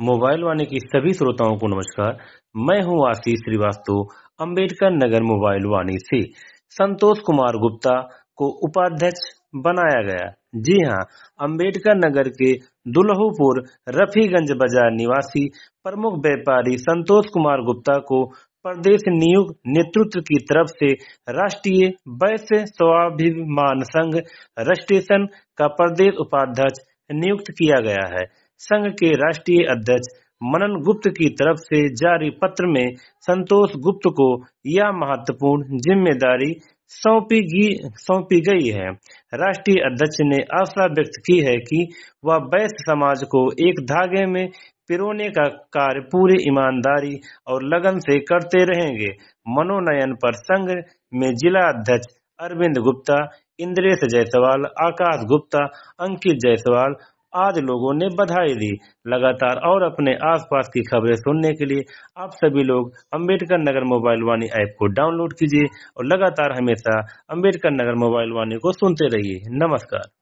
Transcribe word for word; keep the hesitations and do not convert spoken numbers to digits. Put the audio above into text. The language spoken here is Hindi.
मोबाइल वाणी की सभी श्रोताओं को नमस्कार। मैं हूं आशीष श्रीवास्तव, अंबेडकर नगर मोबाइल वाणी से। संतोष कुमार गुप्ता को उपाध्यक्ष बनाया गया। जी हां, अंबेडकर नगर के दुल्हपुर रफीगंज बाजार निवासी प्रमुख व्यापारी संतोष कुमार गुप्ता को प्रदेश नियुक्त नेतृत्व की तरफ से राष्ट्रीय वैश्य स्वाभिमान संघ रजिस्ट्रेशन का प्रदेश उपाध्यक्ष नियुक्त किया गया है। संघ के राष्ट्रीय अध्यक्ष मनन गुप्त की तरफ से जारी पत्र में संतोष गुप्त को यह महत्वपूर्ण जिम्मेदारी सौंपी गी- सौंपी गई है। राष्ट्रीय अध्यक्ष ने आशा व्यक्त की है कि वह वैश्य समाज को एक धागे में पिरोने का कार्य पूरी ईमानदारी और लगन से करते रहेंगे। मनोनयन पर संघ में जिला अध्यक्ष अरविंद गुप्ता, इंद्रेश जायसवाल, आकाश गुप्ता, अंकित जायसवाल आदि लोगों ने बधाई दी। लगातार और अपने आसपास की खबरें सुनने के लिए आप सभी लोग अंबेडकर नगर मोबाइल वाणी ऐप को डाउनलोड कीजिए और लगातार हमेशा अंबेडकर नगर मोबाइल वाणी को सुनते रहिए। नमस्कार।